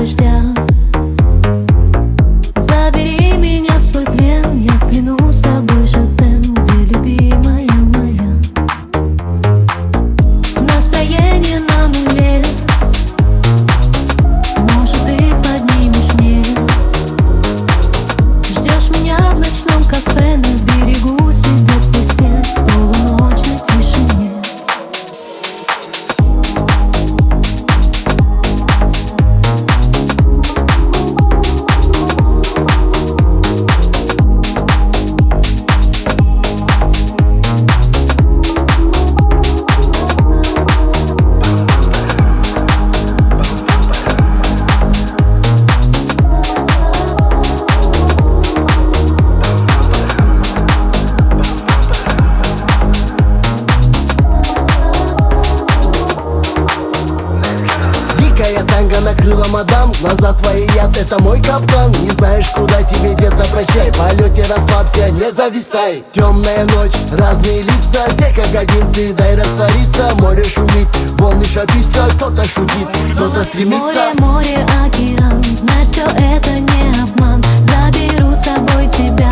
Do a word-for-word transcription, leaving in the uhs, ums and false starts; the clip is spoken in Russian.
дождя. Забери меня в свой плен, я в плену с тобой шутем, где любимая моя. Настроение на нуле, может, ты поднимешь мне. Ждешь меня в ночном кафе, на берегу сидят здесь все в полуночной тишине. Дикая танго накрыла мадам, глаза твои яд, это мой капкан. Не знаешь, куда тебе деться, прощай, в полете расслабься, не зависай. Темная ночь, разные лица, все как один, ты дай раствориться. Море шумит, волны шапится, кто-то шутит, кто-то стремится. Море, море, океан, знай, все это не обман. Заберу с собой тебя.